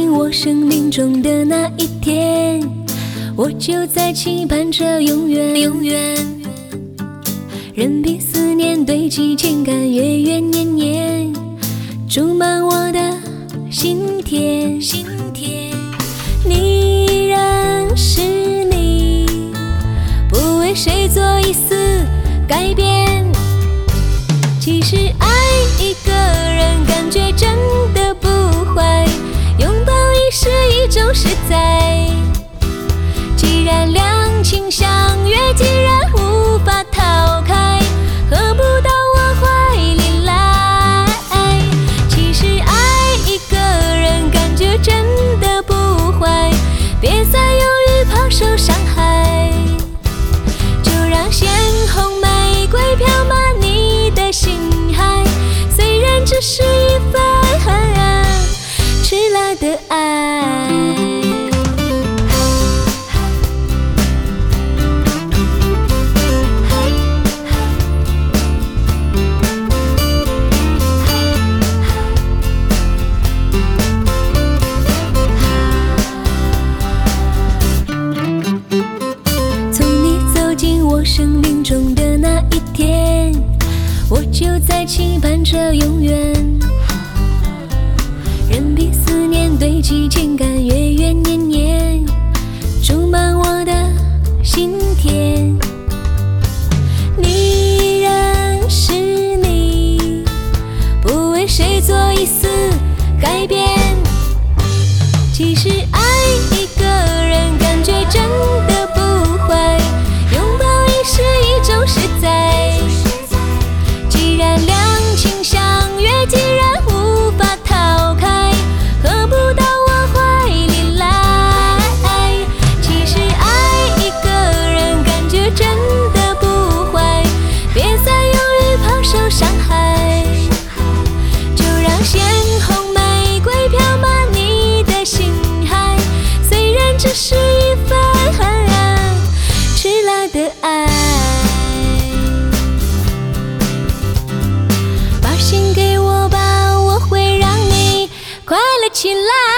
进我生命中的那一天，我就在期盼着永远，永远。任凭思念堆积，情感越怨念念，注满我的心田，心田。你依然是你，不为谁做一丝改变。其实爱一个人，感觉真的不坏，拥抱已是一种实在。既然两情相悦，既然无法逃开，何不到我怀里来？其实爱一个人，感觉真的不坏，别再犹豫怕受伤害，就让鲜红玫瑰飘满你的心海，虽然只是一份迟来的爱。我生命中的那一天，我就在期盼着永远。任凭思念堆积，情感越怨念念，注满我的心田。你依然是你，不为谁做一丝改变。其实爱一个人，感觉真的不坏，是一种实在。既然两情相悦，既然无法逃开，何不到我怀里来？其实爱一个人，感觉真的不坏，别再犹豫怕受伤害，就让鲜红玫瑰飘满你的心海，虽然只是一份迟来的爱。把心给我吧，我会让你快乐起来。